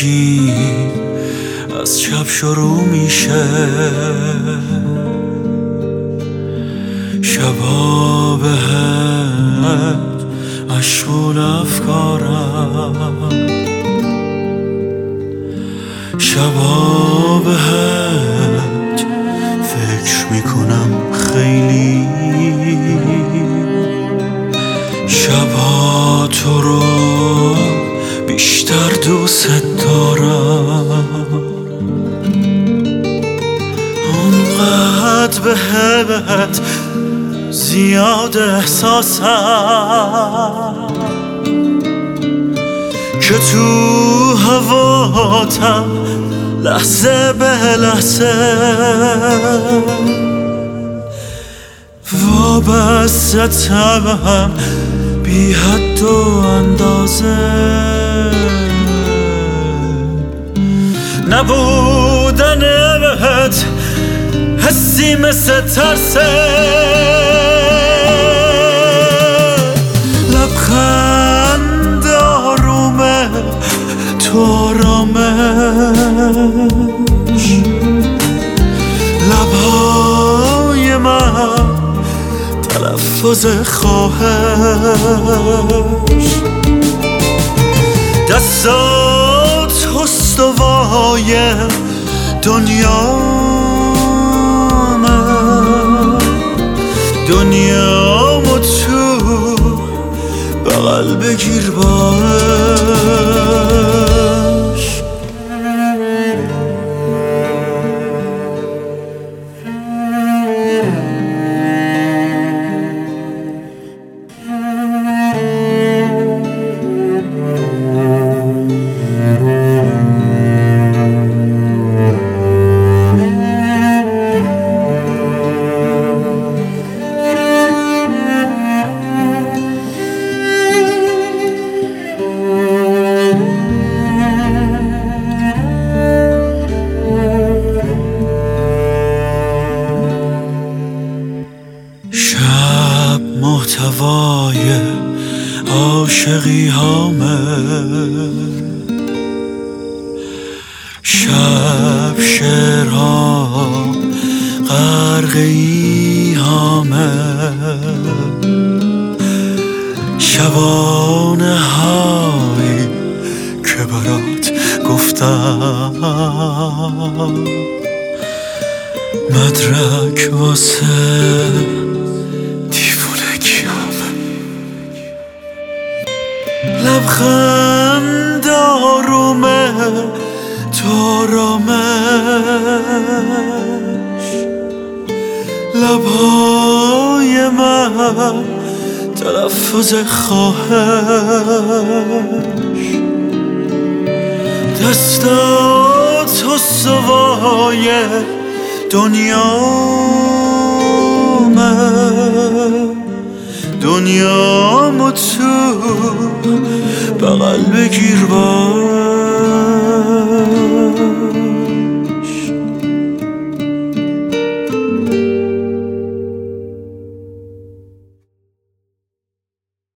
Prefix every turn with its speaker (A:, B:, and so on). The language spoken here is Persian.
A: نگین از چپ شروع میشه، شبا بهت مشغول افکارم، شبا بهت فکر میکنم خیلی، شبا تو رو بیشتر دوست دارم، اونقدر بهت زیاد احساسم که تو هواتم لحظه به لحظه وابستم بی حد و اندازه. نبودنت حسی مثل ترسه، لبخند آرومه تو آرامش، لبهای من تلفظ خواهش، دستات استوای دنیامو تو بغل بگیر باش. شب محتوای عاشقی هامه، شب شعرها غرق ایهامه، شبانه هایی که برات گفتم مدرک واسه لبخند آرومه تو آرامش، لبهای من تلفظ خواهش، دستات استوای دنیامو تو بغل بگیر باش.